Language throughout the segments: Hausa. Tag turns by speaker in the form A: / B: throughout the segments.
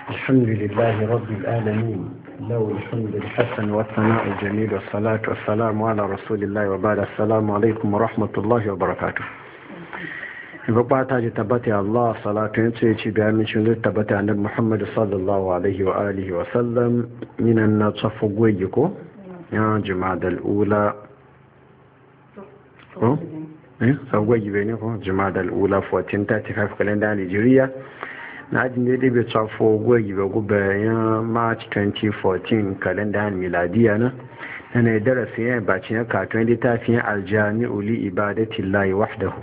A: الحمد لله رب العالمين له الحمد الحسن والثناء الجميل والصلاة والسلام على رسول الله وبعد. السلام عليكم ورحمة الله وبركاته. ji tabbata Allah salatu yace ci bayan min shi tabbata annabi Muhammad sallallahu alaihi wa alihi wa sallam minan na tsafu goyi ko ya jumadal ula ko sagwaji bane ko jumadal ula 1435 calendar Nigeria na ajin da dai bai tsafu goyi ba gube ya March 2014 calendar miladiya na ne darasin ya bacin ya katon littafin aljami'u li ibadatillahi wahdahu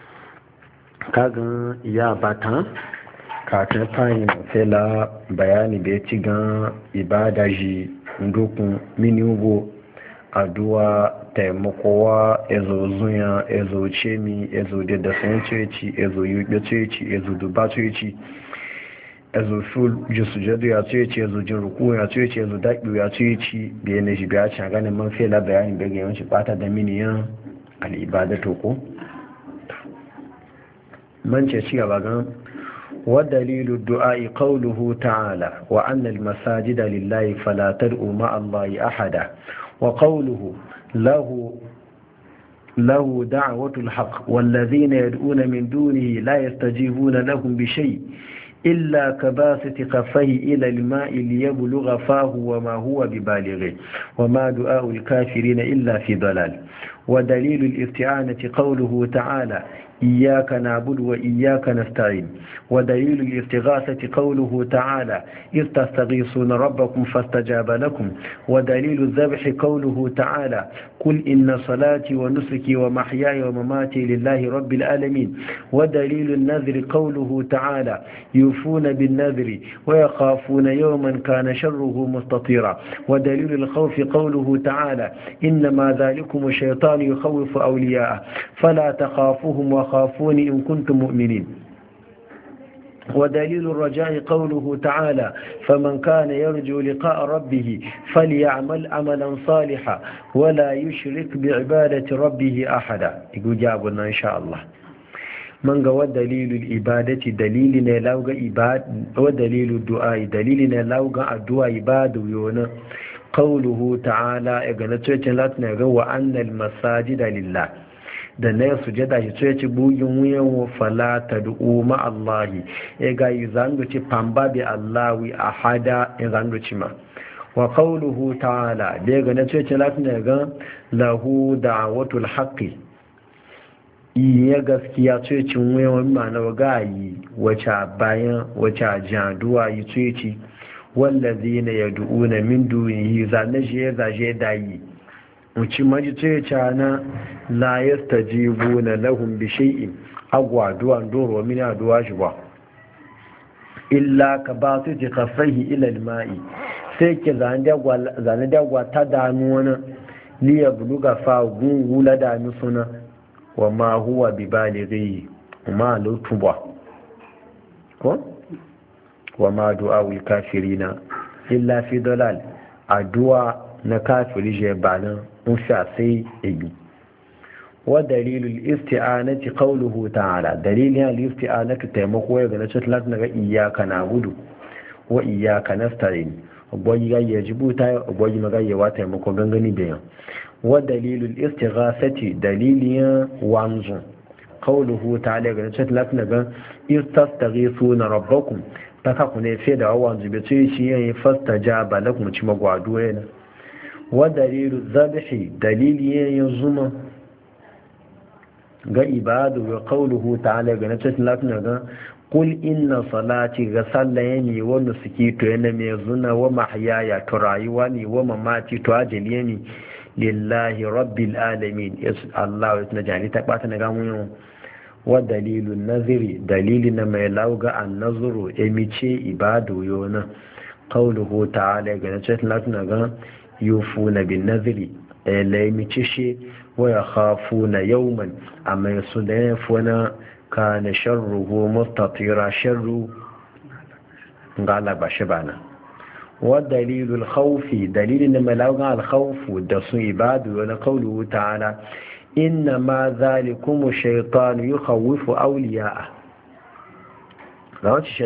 A: kagan ya bata katon fayin fela bayani da ya ci gan ibada ji ndokun miniugo aduwa taimakowa ezo zuya ezo cemi ezo da sayan ceci ezo yuɓe ceci ezo duba ceci ezo ful jisu jadu ya ceci ezo jin ruku ya ceci ezo daƙi ya ceci biya na shi biya ci a ganin man fela bayani daga yawanci bata da miniyan al'ibadato ko من تشيء بقى ودليل الدعاء قوله تعالى وأن المساجد لله فلا تدعوا مع الله أحدا وقوله له دعوة الحق والذين يدعون من دونه لا يستجيبون لهم بشيء إلا كباسط كفيه إلى الماء ليبلغ فاه وما هو ببالغه وما دعاء الكافرين إلا في ضلال ودليل الاستعانة قوله تعالى إياك نعبد وإياك نستعين ودليل الاستغاثة قوله تعالى إذ تستغيثون ربكم فاستجاب لكم ودليل الذبح قوله تعالى قل إن صلاتي ونسكي ومحياي ومماتي لله رب العالمين ودليل النذر قوله تعالى يوفون بالنذر ويخافون يوما كان شره مستطيرا ودليل الخوف قوله تعالى إنما ذلكم الشيطان يخوف أولياءه فلا تخافوهم وخافون إن كنتم مؤمنين ودليل الرجاء قوله تعالى فمن كان يرجو لقاء ربه فليعمل عملا صالحا ولا يشرك بعبادة ربه أحدا يقول جابنا إن شاء الله من قوى دليل الإبادة دليلنا لوغ إباد ودليل الدعاء دليلنا لوغ الدعاء إباد ويونا قوله تعالى إغنى لاتنا وأن المساجد لله da na ya sujada shi tsoye ci bugin wuyan fala ta du'u ma'allahi ya ga yi zangoci famba bi allawi a hada ya zangoci ma wa qawluhu ta'ala da ya ga na tsoye ci latin da ga lahu da'watul haqqi ya gaskiya tsoye ci wuyan ma na ga yi wace bayan wace jaduwa yi tsoye ci wallazina yad'una min dunihi zanaje ya zaje da yi wuce maji ce cana la ya stajibu na lahun bishi'in agwaduwan doro mini aduwa shi ba illa ka ba su ji kafahi ilal ma'i sai ke zane dagwa ta danu wani liya buluga fa gungu danu suna wa ma huwa bi balighi ma lutuba ko wa ma du'a wil kafirina illa fi dalal addu'a na kafiri je banan sha sai ibi wa dalilul isti'anati qawluhu ta'ala dalilin al-isti'anati taimako ya ga na cikin latin ga iyyaka na'budu wa iyyaka nasta'in gwaji ga yajibu ta gwaji maga yawa taimako gangani da yan wa dalilul istighasati dalilin wanzu qawluhu ta'ala ga na cikin latin ga istastaghithuna rabbakum ta ka ku ne fe da wanzu be ce shi yayin fastajaba lakum ci magwado yana wa dalilu zabihi dalili yayin zuma ga ibadu wa qawluhu ta'ala ga nace latin ga qul inna salati ga sallayani wa nusuki to yana mai zuna wa mahyaya to rayuwa ne wa mamati to ajali ne lillahi rabbil alamin yes Allah ya najani ta bata na ga mun wa dalilu naziri dalili na mai lauga an nazuru emice ibadu yona qawluhu ta'ala ga nace latin ga yufuna bin naziri laimici shi wa ya khafuna yawman amma yasu da yafuna kana sharruhu mustatira sharru galaba shi bana wa dalilul khawfi dalilin malawga al khawfu da su ibadu wa qawluhu ta'ala inna ma zalikum shaytanu yukhawwifu awliya'a àwọn ti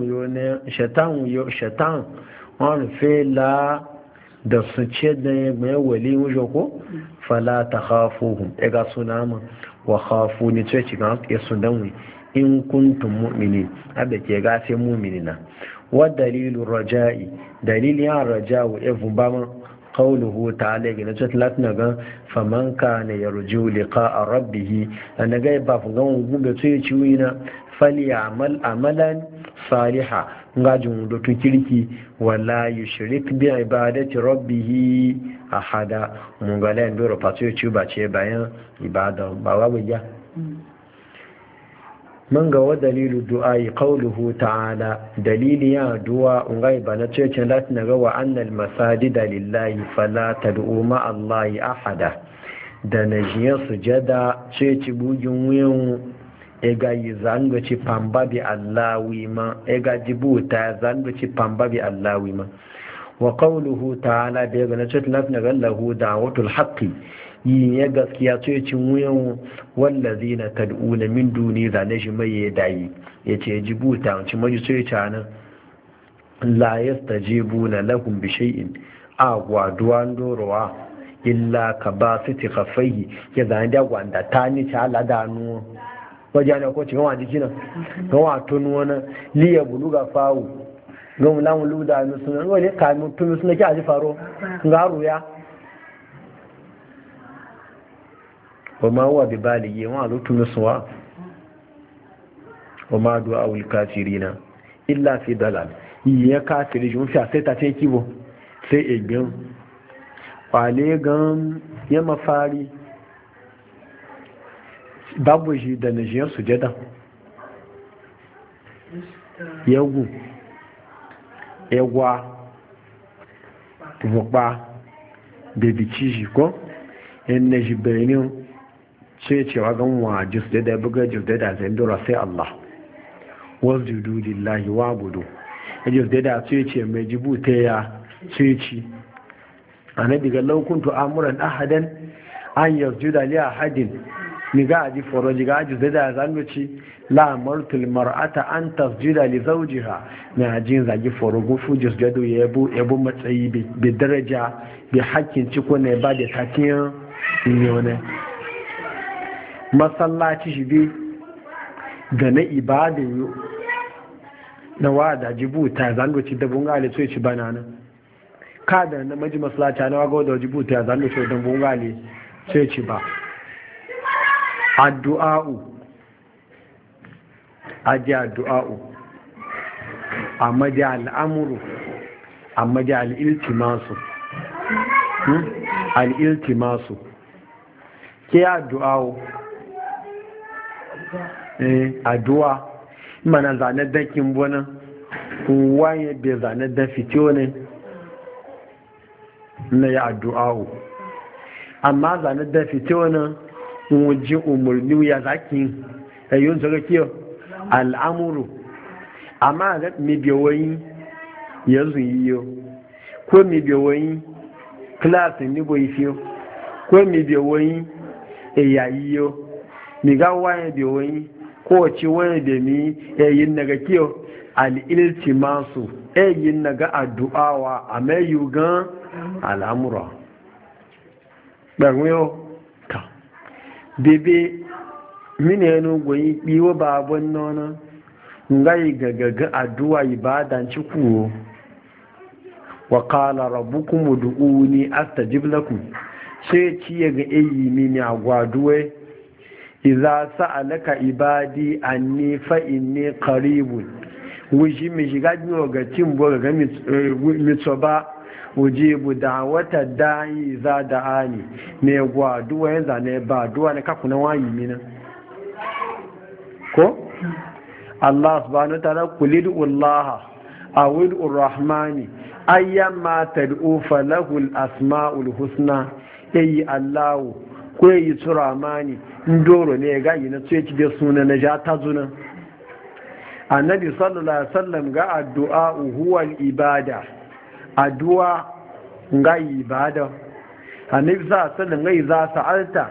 A: shaitan wani fela da su ce da ya mai wali wujo ko fala ta khafuhum ya ga suna ma wa khafu ni ce ci ga ya sunan in kuntum mu'minin abda ke ga sai mu'minina wa dalilu raja'i dalilin ya raja'u ifun ba man qawluhu ta'ala ga nace latna ga faman kana yarju liqa'a rabbih an ga ba fu gan gube to ya ci wina falyamal amalan saliha ngajin da kirki wala yushrik bi ibadati rabbih ahada mun ga lan doro fato ci ba ce bayan ibada ba wa ya man ga wa dalilu du'ai qawluhu ta'ala dalili ya du'a ngai bana ce ce lati na ga wa annal masajida lillahi fala tad'u ma allahi ahada da najiya sujada ce ci bugin wuyan ega yi zango ci pamba bi allawi ma ega jibuta zango ci pamba bi allawi ma wa qawluhu ta'ala bi ga na ce lati na ga lahu da'watul haqqi yi ya gaskiya to ya cin wuyan wallazi na tad'una min duni zane shi mai ya dayi ya ce jibuta wancin maji to ya ce nan la yastajibuna lahum bi shay'in agwaduwan dorowa illa ka ba su ti khafaihi ya zane da gwanda ta ni ta ala da nu wajen ne ko ci gawa jiki nan gawa tunu wani liya buluga fawu gamu lamun luda nu sunan wani kamun tunu suna ki aji faro ngaru ya وما هو ببالغ وما تنسوا وما دعاء الكافرين إلا في ضلال ya kafiri jun fi sai ta ce kibo sai egbin kwale gan ya mafari babu shi da najiyar sujada yagu egwa vukpa bebici shi ko yan na shi benin sai cewa gan wa jisda da buga jisda da zandura sai Allah wasjudu lillahi wa'budu jisda da sai ce mai jibuta ya sai ci annabi ga law kuntu amuran ahadan an yasjuda li ahadin ni ga aji foroji ga jisda da zanduci la amartul mar'ata an tasjuda li zawjiha na ajin zagi forogo fu jisda do yabo matsayi bi daraja bi hakkin ciko ne ba da takiyan ne masallaci shi bi ga na ibadin yi na wada jibuta zangoci da bungali so ci banana kada na maji masallaci na wago da jibuta zangoci da bungali so ci ba addu'a'u aji addu'a'u amma da al'amuru amma da al'iltimasu al'iltimasu ke addu'a'u addu'a mana zane dakin bonan waye bai zane da fito ne na ya addu'a'u amma zane da fito ne wajen umarni ya zaki yayin zaka kiyo al'amuru amma ga mi biyoyi yanzu yiyo ko mi biyoyi klasin ni boyi fiyo ko mi biyoyi eyayiyo mi ga waye biyoyi ko ci waye da mi yayin naga kiyo al-iltimasu yayin naga addu'awa a mai yugan al'amura ɗanwiyo ta bebe mini yanu goyi biyo babon nona ngayi gagaga addu'a ibadan ci kuwo wa qala rabbukum ud'uni astajib lakum sai ci ga eyi mini agwaduwe idza sa'alaka ibadi anni fa inni qaribun wuji mi shiga jiwo ga timbo ga mitsoba ujibu da'wata da'i za da'ani ne gwaduwa yanzu ne ba duwa ne kakuna wayi mina ko Allah subhanahu wa ta'ala kulidu Allah awidu rahmani ayyamma tad'u falahu al-asma'ul husna ayi Allah ko yi turamani ndoro ne ga yi na tsoye da suna na ja ta zuna annabi sallallahu alaihi wasallam ga addu'a huwa al-ibada addu'a ga ibada annabi sallallahu alaihi wasallam ga za sa'alta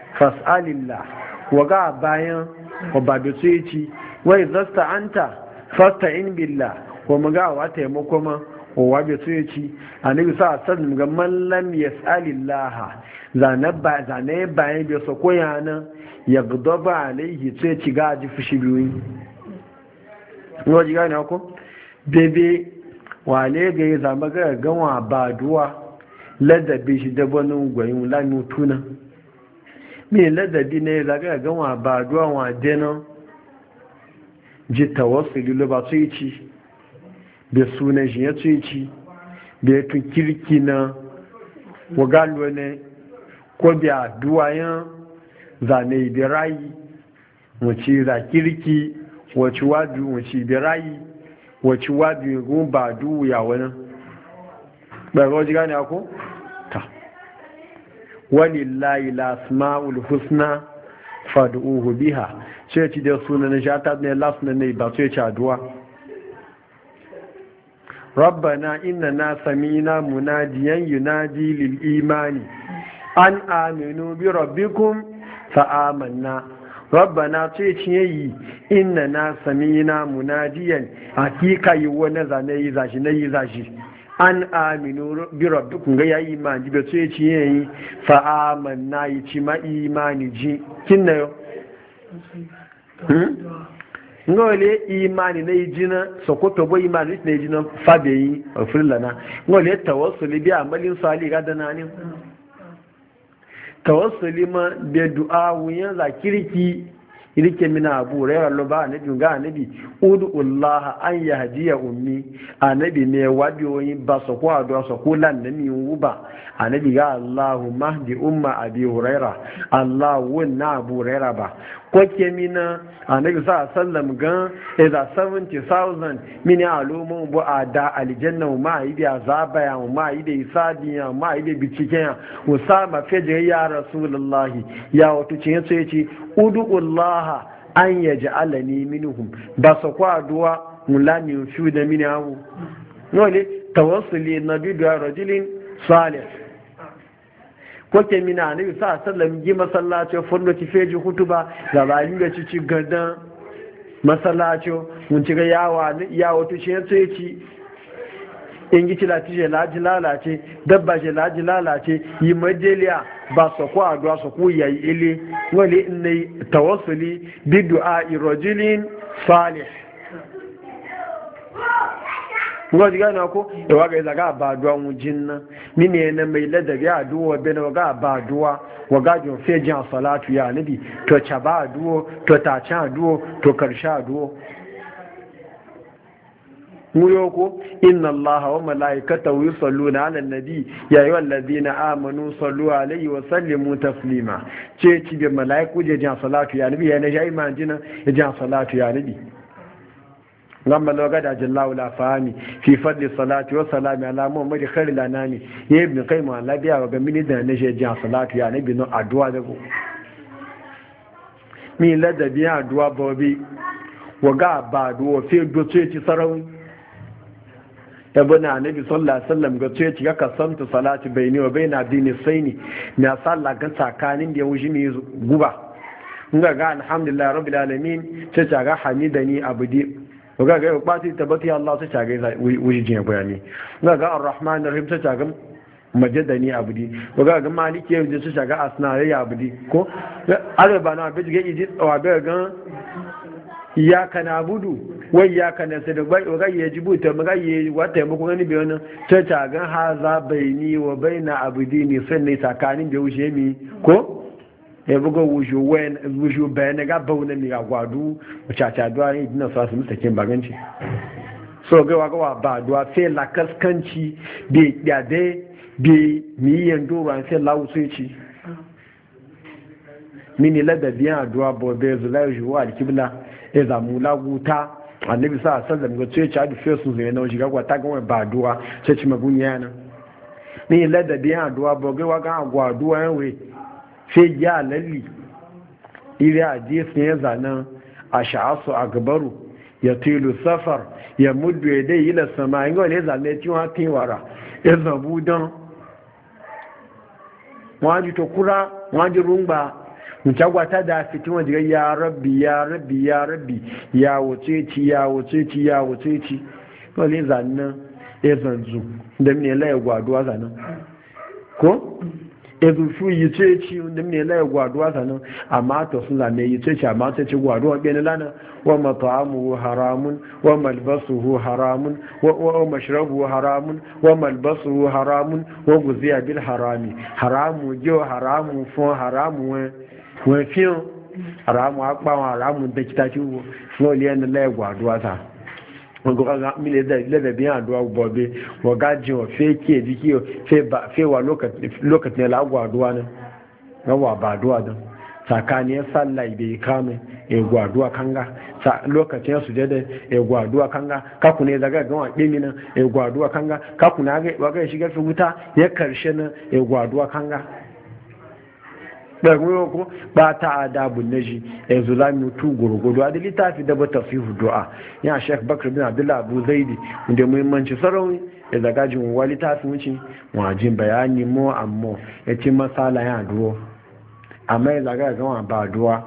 A: fas'alillah wa ga bayan wa ba da tsoye wai zasta anta fasta'in billah ko maga wa taimako ma wa be so yaci annabi sa sallam ga man lam yas'alillah zanaba zane bayan be so koyana yagdaba alaihi sai ci gaji fushi biyu ngo ji gane ko bebe wale ga ya zama ga ganwa baduwa ladabi shi da wani gwayin lami tuna me ladabi ne zaga ganwa baduwa wa dena ji tawassuli lo ba su yi ci da sunan shi ya su ci da ya tun kirki na wagalo ne ko da duwayen zane da rayi wace za kirki wace wadu wace da rayi wace wadu gun ba duya wani ɓarɓar ji gane ako? ta walillahi lasma'ul husna fadu'uhu biha ce ci da sunan shata ne lasna ne ba su ya ci aduwa rabbana innana samina munadiyan yunadi lil imani an aminu bi rabbikum fa amanna rabbana ce ciye yi innana samina munadiyan hakika yi wani zane yi zashi na yi zashi an aminu bi rabbikum ga yayi imani be ce ciye yi fa amanna yi ci ma imani ji kinna yo ngole imani na yijina sokoto bo imani na yijina fabe yi ofirlana ngole tawassuli bi amalin salih ga dana ne tawassuli ma bi du'a wuyan zakirki irike mina abu rayar loba annabi ga annabi ud'ullah an yahdiya ummi annabi ne wabiyoyi ba so ko addu'a so ko lan da mi wuba annabi ga Allahumma hdi umma abi huraira Allah wunna abu huraira ba ko ke mina annabi sallam ga idza 70000 min alumun bu ada aljanna ma yi da azaba ya ma yi da isadiya ma yi da biciken usama feje ya rasulullah ya wato cin yace ud'ullah an yaj'alani minhum ba su kwa duwa mulami fi da mini abu nole tawassuli nabi da rajulin salih ko ke mina ne sallam gi masallaci fundo ti feji hutuba da bayin da ci gadan masallaci mun ci ga yawo to shi yace ci in gi tilati je laji lalace dabba je laji lalace yi majeliya ba su ko addu'a su ko yayi ile wale ne tawassuli bi du'a rajulin salih ngo diga na ko e waga zaga ba du'a mu jinna mine ne mai ladabi addu'a be na waga ba du'a waga jo feji salatu ya nabi to cha ba addu'a to ta cha addu'a to karsha addu'a muyoko inna allaha wa malaikatahu yusalluna ala nabi ya ayyuhal ladina amanu sallu alaihi wa sallimu taslima ce ci da malaiku je jan salatu ya nabi ya ne jayi manjina ya jan salatu ya nabi lamma loga da jallahu la fahami fi fadli salati wa salami ala muhammad khairil anami ya ibn qayyim Allah biya wa ga mini da ne je jan salatu ya nabi no addu'a da go mi ladabi addu'a bobi wa ga ba do fe do ce ci sarawi yabona annabi sallallahu alaihi wasallam ga ce ga kasantu salati baini wa baina dini saini na sallah ga tsakanin da ya wuji mi guba nga ga alhamdulillah rabbil alamin ce ga hamidani abdi ga ga bati tabati Allah ce ga wuji jin bayani nga ga arrahman arrahim ce ga majadani abdi ga maliki ya ce ga asna ya abdi ko arba na bi ga idi wa ga iyaka na budu wai iyaka na sai da ga yajibu ta maga yi wata yamma kuma ni biyo nan ta tagan haza baini wa baina abudi ni sanne tsakanin da wuce mi ko ya bugo wuju bayan ga bauna mi ga gwadu chacha duwa ni dina sa su mutakin baganci so ga wa ba duwa sai la kaskanci bi yade bi mi yando ran sai lawu sai ci mini ladabiyan aduwa bobe zulai juwa alkibla ya zamu laguta annabi sa sallam ga ce ci adu fesu zai na shiga gwata ga ba aduwa ce ci magunya nan mini ladabiyan aduwa bobe wa ga agwa aduwa yanwe sai ya lalli iri hadis ne zanan ash'asu akbaru ya tilu safar ya muddu yadai ila sama ingo ne zanne ti wa tiwara ya zabu dan waji to kura waji rumba mutagwata da fitin wajen ya rabbi ya rabbi ya rabbi ya wuce ci ya wuce ci ya wuce ci wale zannan ya zanzu da mene laye gwaduwa zanen ko ya zufu yi ce ci da mene laye gwaduwa zanen amma to sun zane yi ce ci amma ta ci gwaduwa ɓeni lana wa mata'amuhu haramun wa malbasuhu haramun wa mashrabuhu haramun wa malbasuhu haramun wa guziya bil harami haramu jo haramu fún haramu wọ́n fi hàn haramu apá wọn haramu dẹ́kítà tí wọ́n lé ẹni lẹ́ẹ̀gbọ́ àdúrà ta wọ́n gbọ́ mílẹ̀ lẹ́bẹ̀ bí àdúrà gbọ́ bí wọ́n gá jí wọn fẹ́ kí èdè kí fẹ́ wà lókàtí ẹ̀lá gbọ́ àdúrà náà wọ́n wà bá àdúrà náà tsakanin sallah bai kame egwu àdúrà kanga lokacin su jade egwu àdúrà kanga kaku ne daga gan wa ɗemi nan egwu àdúrà kanga kaku na waga shigar fi wuta ya karshe nan egwu àdúrà kanga ɗarmi ko ba ta adabun naji yanzu za mu tu gurgudu a da littafi da bata fi du'a ya shek bakar bin abdullah abu zaidi da muhimmanci sarauni ya zaga jin wa littafin wuce wajin bayani mo amma ya ci masala ya duwo amma ya zaga gama ba duwa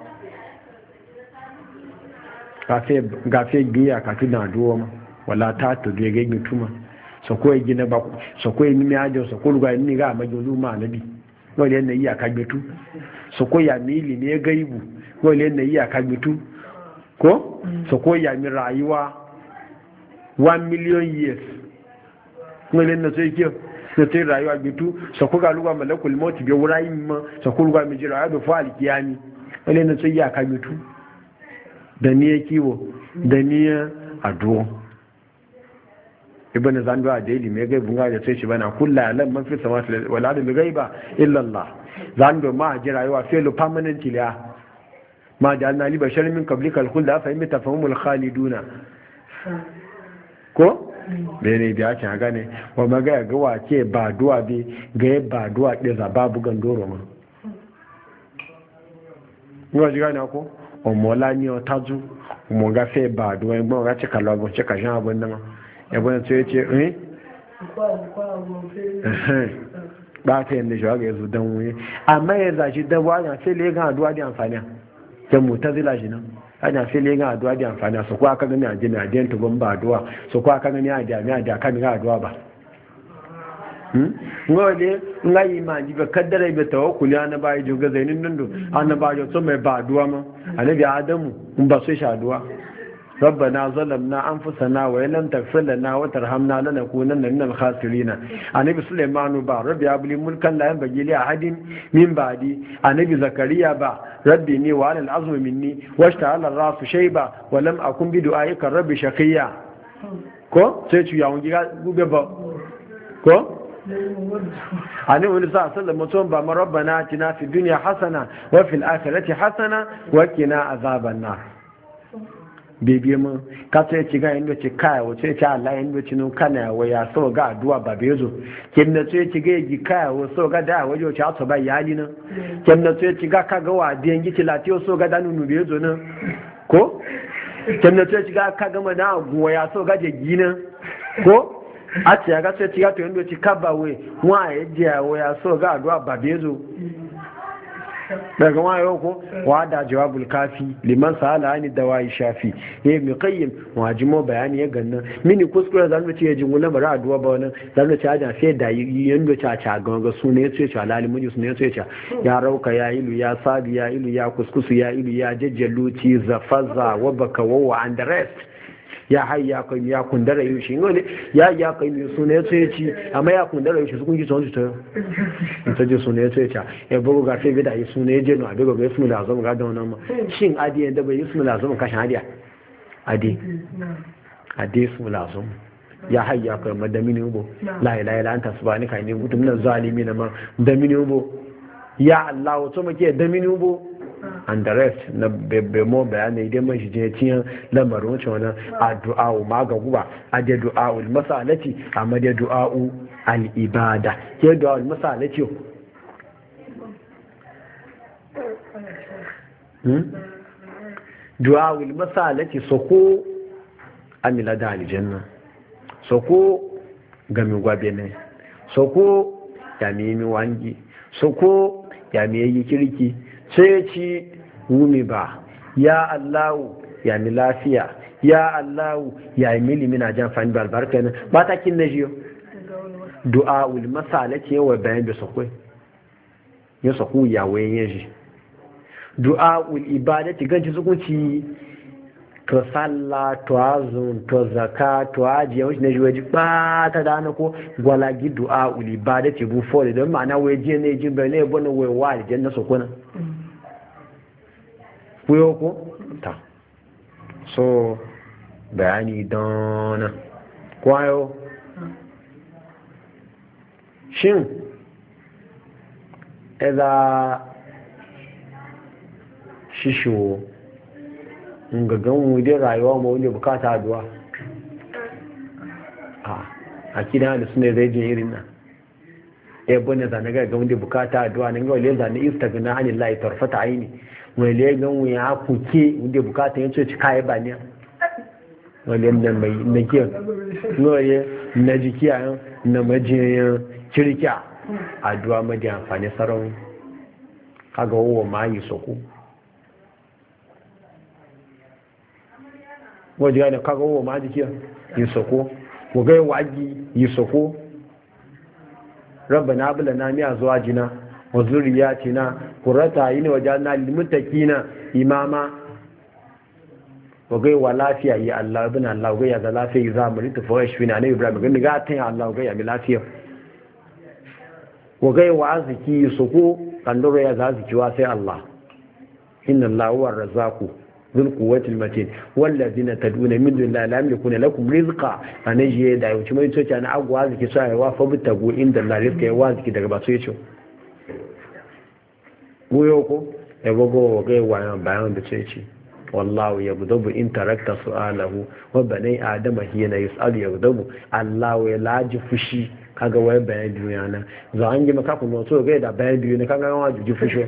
A: gafe biya ka tuna duwa ma wala ta to da ya gani tuma so ko ya gina ba so ko ya nimi ajiyar so ko ruga ni ga majolu ma nabi wale yana yi a kagbitu su ko ya mi ilimi ya gaibu wale yana yi a kagbitu ko su ko ya mi rayuwa 1 million years wale yana sai kiyo na sai rayuwa gitu su ko ga lugwa malakul moti bai wura yin ma su ko lugwa mai jira da fa alkiyami wale yana sai yi a kagbitu da ni ya kiwo da ni ya aduwa ibn zandu a daily mai gaibun ga da sai shi bana kullu alam man fi samawati wal ardi ghaiba illa Allah zandu ma ji rayuwa felu permanently ya ma jalna li basharin min qablikal khuld fa imma tafahumul khaliduna ko bene da ake gane wa maga ga wace ba duwa bi ga ba duwa da zababu gandoro ma ni ji gane ko o mola ni o taju o mo ga fe ba duwa ngbo ga che kala go che ka jan abun nan yabon sai ce ba ta yadda shi ga yanzu don wuye amma ya zashi don wajen sai legan aduwa da amfani da mutar zila shi nan ana sai legan aduwa da amfani su kuwa aka gani a jini a diyan tuban ba aduwa su kuwa aka gani a jami'a a jaka ga aduwa ba ngole nga yi ma ji ba kaddara ba tawakkuli ana ba yi joga zainin dundu ana ba jo so mai ba aduwa ma annabi adamu mun ba so shi aduwa ربنا ظلمنا أنفسنا وإن لم تغفر لنا وترحمنا لنكونن من الخاسرين النبي سليمان با ربي هب لي ملكا لا ينبغي لأحد من بعدي النبي زكريا با ربي إني وأنا العظم مني واشتعل الرأس شيبا ولم أكن بدعائك ربي شقيا ko sai ci yawon gida gube ba ko ani wani sa sallan mutum ba ma rabbana atina fi dunya hasana wa fil akhirati hasana wa qina azaban nar bebe mun ka sai ci ga inda ci kai wace ci Allah inda ci nun kana waya so ga addu'a ba bezo kin da sai ci ga yi kai wa so ga da waje ci aso ba yali nan kin da sai ci ga ka ga wa den gici latiyo so ga da nunu bezo nan ko kin da sai ci ga ka ga mana guwa ya so ga je gina ko a ci ga sai ci ga to inda ci kabawe wa ya je waya so ga addu'a ba bezo daga wayo ko wa da jawabul kafi liman sala ani dawai shafi ya mi qayyim wajimo bayani ya ganna mini kuskure zan mu ce ya jingu lamar aduwa ba wannan zan mu ce aja sai da yando cha cha ga sune yace cha lalimu ji sune yace cha ya rauka ya ilu ya sabi ya ilu ya kuskusu ya ilu ya jajjaluci zafaza wa baka wa and the rest ya hayya kai ya kundara yau shi ngone ya kai mai suna ya tsaye ci amma ya kundara yau shi su kungi tsohon su ta je suna ya tsaye ci ya bugu ga sai bida yi suna ya je no abiga ga ismu da zama ga da wannan ma shin adi yanda bai ismu da zama kashin adiya adi ismu da zama ya hayya kai madamini ubo la ilaha illa anta subhanaka inni kuntu minaz zalimin ma damini ubo ya allah to make damini ubo and the rest na bebe mo bayanai idan man shi je tiyan lamarin wancan wannan addu'a ma ga guba ade du'a ul masalati amma da du'a al ibada ke du'a ul masalati du'a ul masalati soko amila da aljanna soko gami gwabe ne soko ya mi wangi soko ya mi yi kirki sai ci wumi ba ya Allahu ya mi lafiya ya Allahu ya yi milimi na jan fani ba albarka ne ba ta kin na jiyo du'a ul masala ke yawa bayan da sakwai ya sakwu ya wayan yaji du'a ul ibadati ganci sukunci to sallah to azun to zaka to ajiya wacce na jiwaji ba ta dana ko gwalagi du'a ul ibadati bu fole don ma'ana waje ne jin bai ne bane wai wa aljanna sokona kuyo ko ta so bayani don kwayo shin eza shisho gagan wudin rayuwa ma wani bukata aduwa a kina da suna zai jin irin nan ya bane zane ga wani bukata aduwa nan ga wale zane istagna hannun layi tarfata aini wale gan wuya ya kuke wanda bukata yin coci kayi ba ne wale na mai na kiyar wale na jikiya na majiyayen kirkiya aduwa madi amfani sarari kaga wawa ma yi soko wajen da kaga wawa ma jikiya yi soko wagai wagi yi soko rabba na abula na miya zuwa jina wa zuriyatina qurrata ayni waj'alna lil muttaqina imama wagai wa lafiya ya Allah ibn Allah wagai ya da lafiya za mu rita fa shi na Ibrahim gani ga tan Allah wagai ya mi lafiya wagai wa aziki suku kandoro ya zaziki wa sai Allah inna Allah huwa ar-razzaqu dhul quwwati al-matin wallazina tad'una min dunillahi la yamlikuna lakum rizqa anaje da yuci mai tsoci ana agwa aziki sai wa fa bitagu inda Allah rizqa ya waziki daga ba so yace goyo ko ya gogo ga wayan bayan da ce ce wallahu yabdubu in tarakta su'alahu wa bani adama hina yus'al yabdubu Allah ya laji fushi kaga wai bayan duniya na za an yi maka kuma so ga da bayan duniya kaga wa juji fushi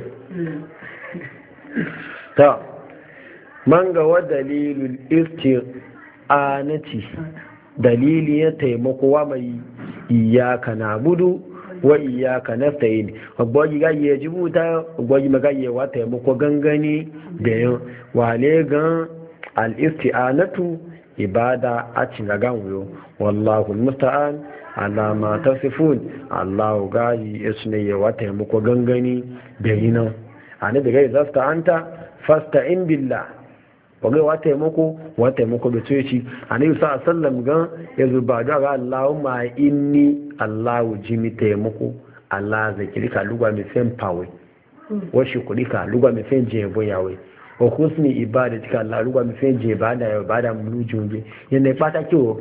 A: ta man ga wa dalilul isti'anati dalili ya taimako wa mai iyyaka na'budu wa iyyaka nasta'in ogbogi ga ye jibuta ogbogi maga ye wa taimako gangani da yin wale gan al-isti'anatu ibada a cin gan wuyo wallahu musta'an ala ma tasifun Allah gaji isne ye wa taimako gangani da yin ana daga zasta anta fasta'in billah wagai wa taimako da tsoci annabi sallallahu alaihi wasallam gan ya zuba da ga Allahumma inni Allahu jimi taimako Allah zakirika lugwa mi fen pawe wa shukrika lugwa mi fen je boyawe wa husni ibadatika Allah lugwa mi fen je ibada ya ibada mu junje yana fata kiwo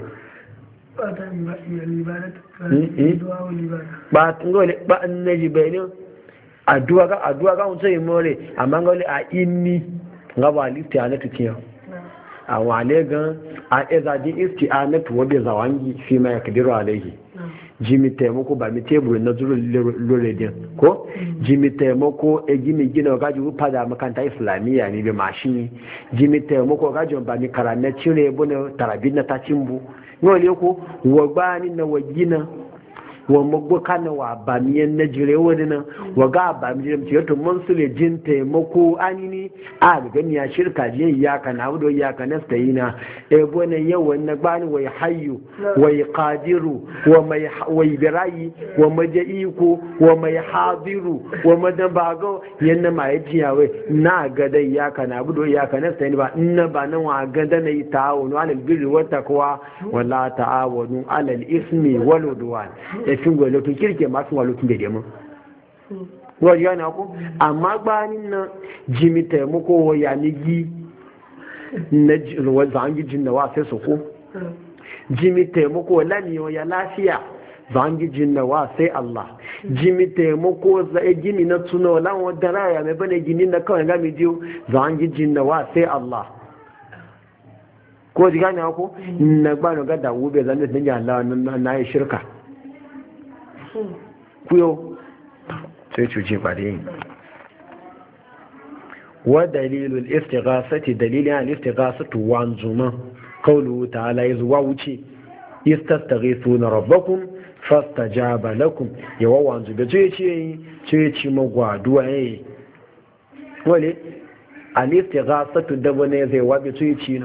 A: ba ngole ba annabi bayani addu'a ga mutai more amma ngole a inni ngaba listi'anatu kiyo a wale gan a ezaji isti'anatu wabe zawangi fi ma yakdiru alaihi jimi taimako ba mi tebur na zuru loredin ko jimi taimako e gini gina gaji wufa da makanta islamiyya ne bi mashin jimi taimako gaji ba mi karana cire bune tarabin na tacimbu ngole ko wagbani na wagina wa magwaka na wa bamiyan na jire wani nan wa ga bamiyan ce yato mun su le jin taimako anini a gani ya shirka je iyaka na wudo iyaka na stayina e bona yawan na gbani wai hayyu wai qadiru wa birayi wa majaiku wa mai hadiru wa madabago yanna ma yajiya wai na ga da iyaka na wudo iyaka na stayina ba inna ba nan wa ga da nayi ta'awunu alal birri wat taqwa wala ta'awunu alal ismi wal udwan fin gwalotun kirke masu gwalotun da demu wajen yana ku amma gbanin na jimi taimako wa yanigi na zangi jin na wa sai su ku jimi taimako wa lamiyo ya lafiya zangi jin na wa sai Allah jimi taimako zai gini na tuno lan wadda raya mai bane gini na kawai gami jiyo zangi jin na wa sai Allah ko ji gane ku na gbanu ga dawo bai zan da tinja Allah na yi shirka kuyo sai cuce ba da yin wa dalilul istighasati dalilin al-istighasatu wanzuma qawluhu ta'ala yazwa wuce yastaghithuna rabbakum fastajaba lakum yawa wanzu da ce magwaduwa yayi wale al-istighasatu dabo ne zai wabe su yi cino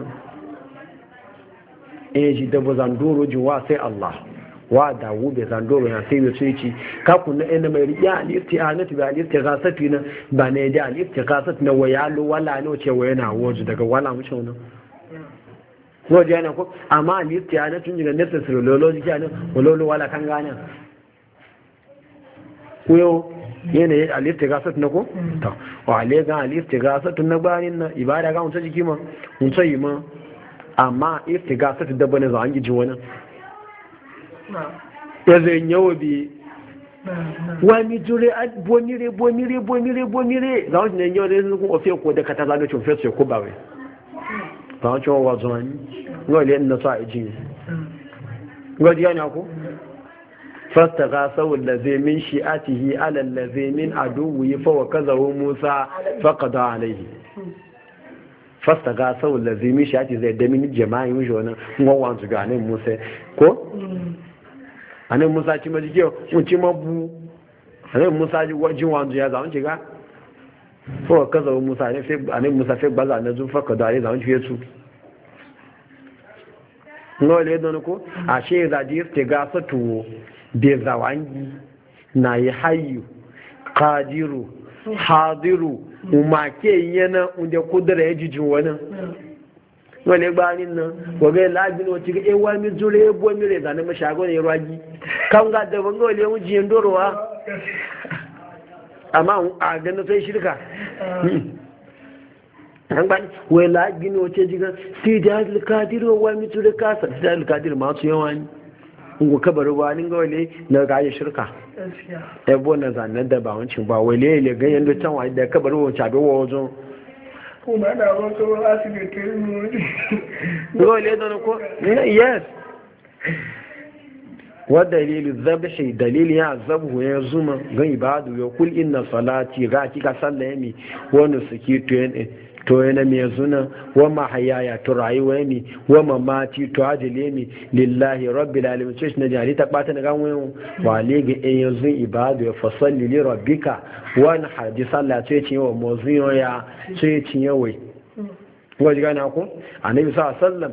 A: ji dabo zandoro jiwa sai Allah wa da wube zandoro ya sai su yi ci kakun na ina mai riya al-istihanatu bi al-istighasatu na ba ne da al-istighasatu na wayalo wala ne ce wayana wozu daga wala mu shaunan wajen yana ko amma al-istihanatu ne nasa sirology kenan walolo wala kan gana kuyo yanayi al-istighasatu na ko to wa alega al-istighasatu na banin na ibada ga mutum jiki ma mutum yi ma amma istighasatu da bane za an giji wani ya zai yawo bi wani jure bonire za wani ne yau da yanzu kun ofe ko da kata zaga cin fesu ko ba wai za wani cewa wazo wani ngoli yan na sa a ji ngoli yana ko فاستغاثه الذي من شيعته على الذي من عدوه فوكزه موسى فقضى عليه فاستغاثه الذي من شيعته زي دمين جماعي وجونا ngwan zuga ne Musa ko anan Musa ci maji ke mun ci mabu anan Musa ji wajin wanzu ya zaun ci ga fawakazahu Musa ne sai anan Musa sai baza na zu faqada alai zaun ci yesu ngole don ko ashe da dirte ga satu da zawangi na yi hayu kadiru hadiru umake yana inda kudura ya jijin wani wale gbanin nan waga labin wacce ga ewa mi zure ya buwa mire zane mashago ne ragi kan ga da banga wale yawon jiyan dorowa amma a ganin sai shirka an gbani wai labin wacce jiga sai da alkadiru wa mi zure kasa sai da alkadiru masu yawa ne ngo kabaru ba nin ga wale na gaje shirka ebo na zanen da ba wancin ba wale le ganyen da can wani da kabaru wa cabe wa wajen
B: kuma da wato asibiti ne
A: wale da ko yes wa dalilu zabhi dalili ya zabhu ya zuma ga ibadu ya kul inna salati ga kika sallami wa nusuki to yana mai zuna wa mahayaya to rayuwa ne wa mamati to ajile ne lillahi rabbil alamin ce shi na jari ta bata na ganwe wa le ga yanzu ibadu ya fasalli li rabbika wa na haji sallah ce ce wa moziyo ya ce ce yawai wajen gana ku annabi sallallahu alaihi wasallam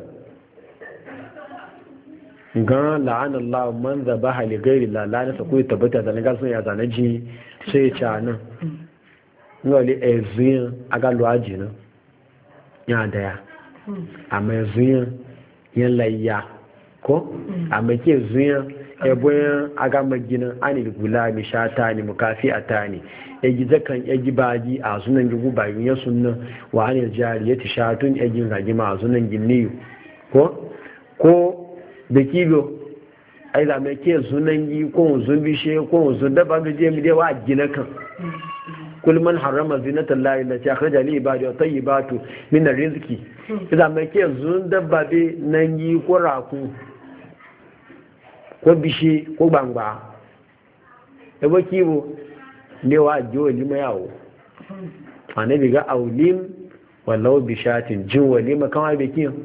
A: ga la'ana Allah man zabaha li ghairi la la nasa ko tabbata da ga sun ya zanaji sai ce nan ngoli ezin aga lo ajina ya daya amma zuyan yan layya ko amma ke zuyan eboyan aga magina ani gulami shata ni mukafi atani yaji zakan yaji baji a sunan gigu bayun ya sunna wa anil jariyati shatun yaji ragima a sunan ginniyu ko da kibo ai da me ke sunan gi ko zumbi ko zunda ba je mi dai wa gina kan kul man harrama zinata llahi allati akhraja li ibadi wa tayyibatu min arrizqi idan mai ke zun dabba be nan yi ko raku ko bishi ko gbangba e bo kibo ne wa jo lima yawo anabi ga aulim wallahu bishatin jin walima kama be kiyo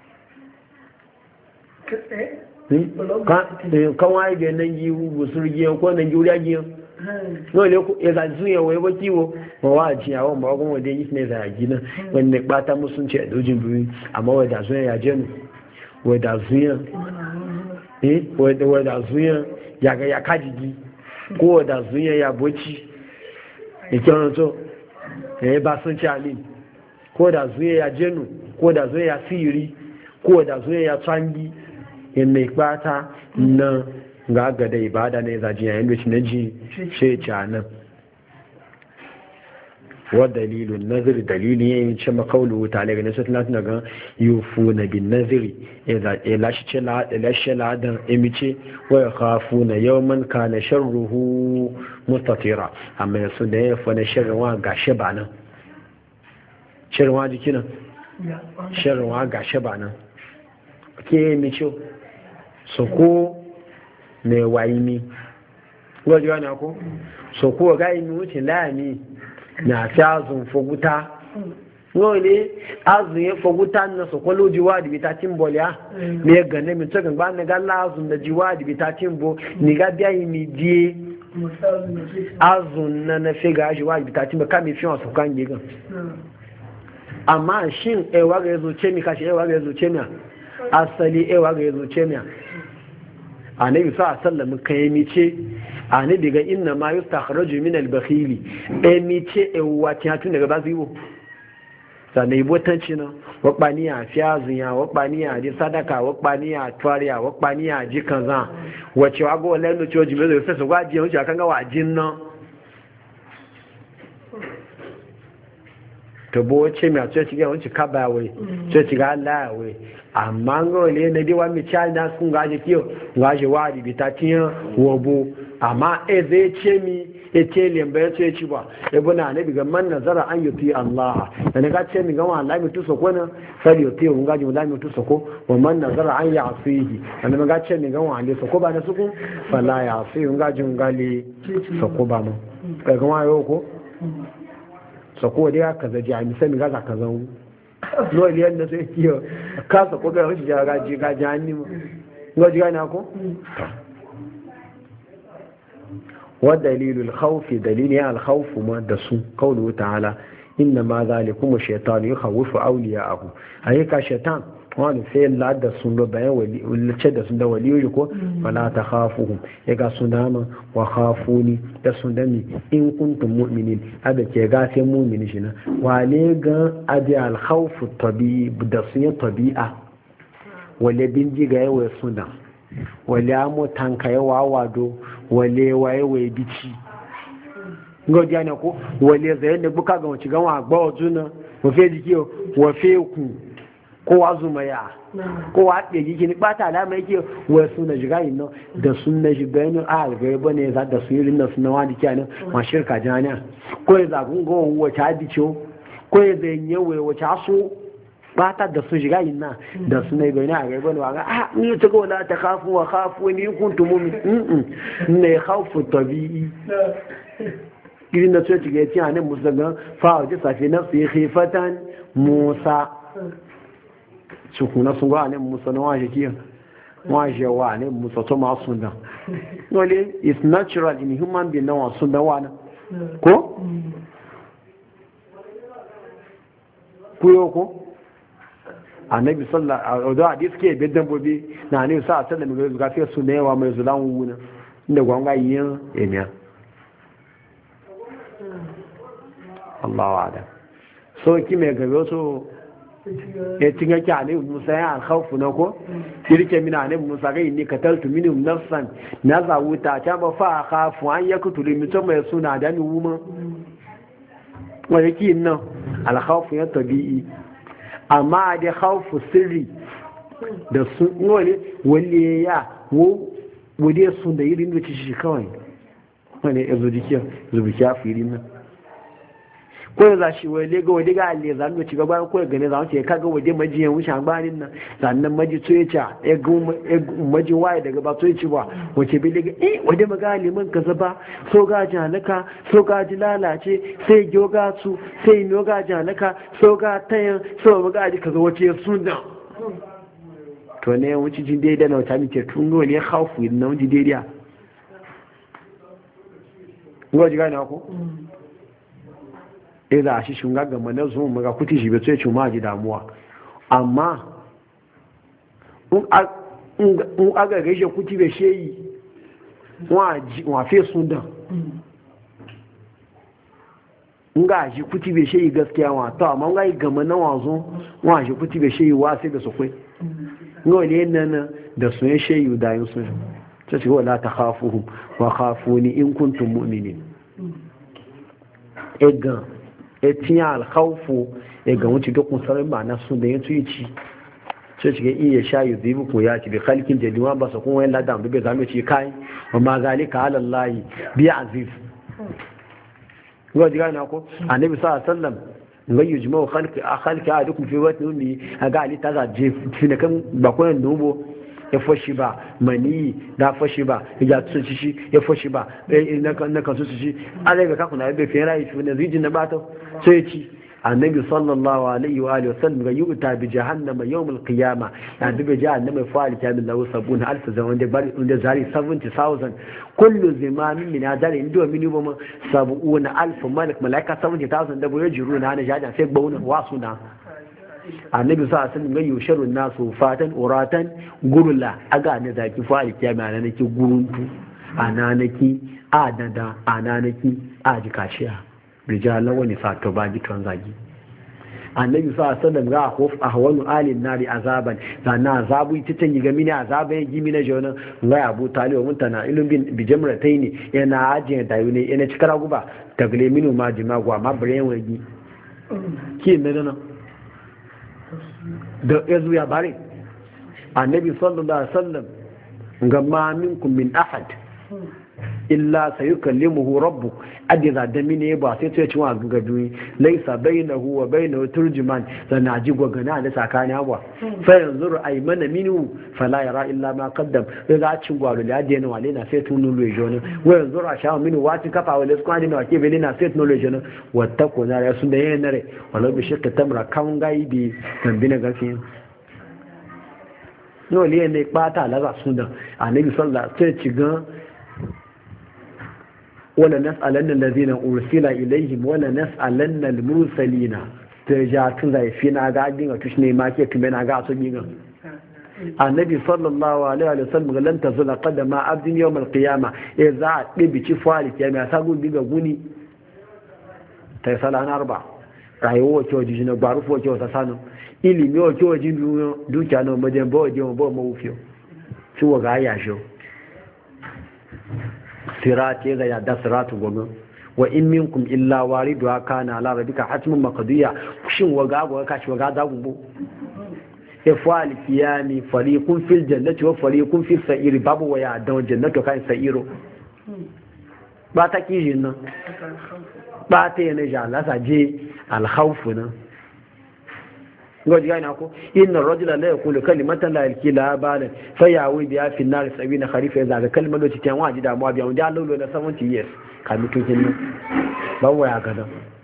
A: kan wa be nan yi busurgiyo ko nan yi uriyagiyo no le ku ya zanzu ya wai baki wo wa ji ya won ba gon wade yi ne da gina wanne bata musunci a dojin biyu amma wai da zuya ya jenu wai da zuya wai da zuya ya ga ya kajigi ko da zuya ya boci e kyan to ba sun ci ali ko da zuya ya jenu ko da zuya ya siri ko da zuya ya tsangi in mai bata na ga da ibada ne zaji yayin da na ji sai canan wa dalilun nazari dalilin yayin ce makaulu ta daga nasu tana ga yufu na bin nazari ya lashe ladan emice wa ya kafu na yawman ka na sharruhu mustatira amma yasu da ya fa na sharruwa ga shaba nan sharruwa jiki nan sharruwa ga shaba nan ke emice so ko ne waimi wajen yana ko so ko ga yi wuce lami na fi azun foguta ne azun ya foguta na so kwallo jiwa da bita timbo ya ne gane mi tsogon ba na ga lazun da jiwa da bita timbo ni ga biya yi mi die azun na fi gashi wajibi ta ci maka mai fi wasu kan gigan amma shin ewa ga yazo ce mi kashi ewa ga yazo ce mi asali ewa ga yazo ce mi annabi sa sallam kai mi ce annabi ga inna ma yustakhraju min al-bakhili mi ce ewa ta tun daga bazibo sannan ibotanci nan waɓaniya fiyazunya waɓaniya ji sadaka waɓaniya tuwariya waɓaniya ji kanzan wacce wago wala yadda ciwo jimai zai fesa gwaji wuce akan gawa jin nan to bo wace mai a cikin wuce kaba wai cikin ga Allah wai amma ga wale na dewa mai cari na sun gaje kiyo gaje wa ribita tiyan wabo amma zai ce mi ce lemba ya ce ci ba ibu na nabi ga man nazara an yuti Allah da ne ka ce mi ga wa Allah mi tuso ko na sai yuti mun gaji Allah mi tuso ko wa man nazara an ya'sihi da ne ga ce mi ga wa Allah so ko ba na suku fala ya'si mun gaji mun gali so ko ba mu kai kuma yau ko so ko dai aka zaji a mi sai mi ga za ka zan no liyan da sai kiyo ka so ko ga shi ga gaji ga jani mu gaji ga na ko ودليل الخوف دليل الخوف ما دسو قوله تعالى إنما ذلكم الشيطان يخوف أولياءه هيك شيطان wani sai ladda sun lo bayan walice da sun da waliyoyi ko fala ta khafuhum ya ga sun dama wa khafuni da sun dami in kuntum mu'minin hada ke ga sai mu'mini shi na wale ga adi al khawfu tabi da sun tabi'a wale bindiga yawa suna wale amo tanka yawa wado wale waye waye bici ngodi ana ko wale zai ne buka ga wanci ganwa gba ojuna wo fe dikiyo wo fe ku ko azuma ya ko wa de giki ni bata alama yake wa sunna jiga inno da sunna jiga ino a ga bane za da su yirin na sunna wani kiyana ma shirka jana ko za kun go wo ta dicho ko zai nyewe wo ta so bata da su shiga inna da su ne bai na ga bane wa a ni ta ko la ta khafu wa khafu ni kuntum mu'min ne khawfu tabi'i irin da sai ga ci anan musulman fa waje safi nafsi khifatan musa su kuna sun ga anan musa na waje kiyan waje wa anan musa to ma sunna wale is natural in human being na sunna wa ko kuyo ko annabi sallallahu alaihi wasallam hadis ke be dabbobi na ne sa sallallahu alaihi wasallam ga su ne wa mai zulan wuna inda gwanga yin emiya Allahu a'lam so ki me gabe so e tinga ki ne musa ya alkhawfu na ko kirke mina ne musa ga inni kataltu minhum nafsan na zawuta ta ba fa khafu an yakutulu mutum mai suna da ni wuma wa yake nan alkhawfu ya tabi'i amma da khawfu sirri da sun wale ya wade sun da irin da shi kawai wani ezo dikiya zubiya firin nan ko za shi wale ga wade ga alle zan ci gaba ko ga ne zan ce kaga wade majiyan wuce gbanin nan sannan maji tsoyecha ya ga maji waye daga ba tsoyeci ba wace bi daga wade magali mun kaza ba so ga jalaka so ga ji lalace sai gyoga su sai no ga jalaka so ga tayan so maga ji kaza wace sunna to ne wuce jin daidai na wata mace tun go ne khaufu na wuce daidai ngo ji gane ko ila shi shunga ga mana zo mu ga kuti shi be tsaye cuma ji damuwa amma un aga gaje kuti be sheyi wa fe sundan nga ji kuti be sheyi gaskiya wa to amma nga ga mana wazo wa ji kuti be sheyi wa sai da su kai ngo ne nan da sun sheyi da yin sun ta ce wala takhafuhum wa khafuni in kuntum mu'minin egan etinya alkhawfu ga wuce dukkan sarin ba na sun da yin tuyici sai shiga iya shayi zai ko ya ci bi khalqin jadiwa ba su kuma yalla da bai zame ci kai wa ma zalika ala allah bi aziz ga na ko annabi sallallahu alaihi wasallam ngai yujma khalqi adukum fi watni aga ali ta je fi da kan bakon dubo ya fashi ba mani da fashi ba ya tsuci shi ya fashi ba na kan tsuci shi alai ga kakuna bai fi rai shi ne zijin na bata sai ci annabi sallallahu alaihi wa alihi wasallam ga yuta bi jahannama yawm al-qiyama ya bi jahannama fa al-kamil lahu 70000 zaman da bari inda zari 70000 kullu zimamin min adari indo minimum 70000 malaika 70000 da boye jiru na jajan sai gbawuna wasu na annabi sa sun ga yusharun nasu fatan uratan gurulla aga ne zaki fa al-kiyama na nake guruntu ananaki adada ananaki ajikashiya rijalan wani sato ba giton zagi annabi sa sallam ga khuf ahwanu alin nari azaban sana azabu ita tan yi gamini azaban yi gimi na jona ga abu talib mun tana ilun bin bijamrataini yana ajiye dayu ne yana cikara guba tagle minu ma jimagwa ma bare wagi ki ne dana da yazu ya bare annabi sallallahu alaihi wasallam ga ma minkum min ahad illa sayukallimuhu rabbu adiza da mine ba sai ya ci wa gabi laisa bainahu wa bainahu turjuman sana ji gogana da sakani abwa fa yanzuru aymana minhu fala yara illa ma qaddam daga cin gwaro da yadda yana wale na sai tunu lo jona wa yanzuru asha minhu wati kafa wale su kwani na ke bele na sai tunu lo jona wattako na ya sun da yana nare wala bi shakka tamra kan gaibi tambina gafi no le ne pata la sun da annabi sallallahu alaihi wasallam sai ci gan wala nas'alanna allazina ursila ilaihim wala nas'alanna al-mursalina ta tun zai fi na ga din a tushne ma ke kuma na ga so ginga annabi sallallahu alaihi wa sallam ga lan tazula qadama abdin yawm al-qiyamah idza dibi ci fali kiyama ta gun diga guni ta salana arba rayuwa ce waje na barufu wace wata sanu ilimi wace waje dukiya na majen ba waje ba mawufiyo ci wa ga ya shi sirati ga yadda siratu gobe wa in minkum illa waridu kana ala rabbika hatmun maqdiya shin waga ka shi waga da gumbo ifal kiyami fariqun fil jannati wa fariqun fis sa'ir babu wa ya da jannatu kan sa'iro ba ta kijin nan ba ta yana jala saje al khawf nan goji gani ko inna rajula la yaqulu kalimatan la yakila balan fayawi biya fi nar sabina kharifa ya zaga kalmar da cikin waji da mu biya wanda Allah na 70 years kamin to kin ba waya gada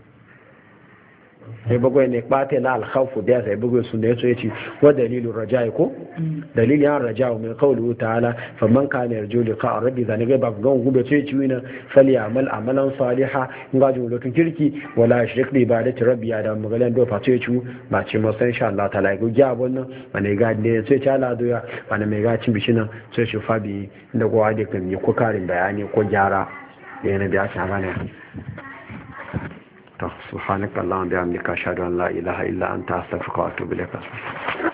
A: sai bagwai ne bata na al-khawf da sai bagwai sunna yaso yace wa dalilu rajai ko dalilin ya rajau min qawli ta'ala faman kana yarju liqa rabbi zani ga ba gon gube sai ci wina fali amal amalan saliha ngaji lokacin kirki wala shirk bi ibadati rabbi ya da magalan do fa sai ci ba ce mu san insha Allah ta'ala ga ja wannan bane ga ne sai ta la doya bane mai ga cin bishinan sai shi fabi da kowa da kan yi ko karin bayani ko gyara da yana biya ta bane سبحانك اللهم وبحمدك اشهد ان لا اله الا انت استغفرك واتوب اليك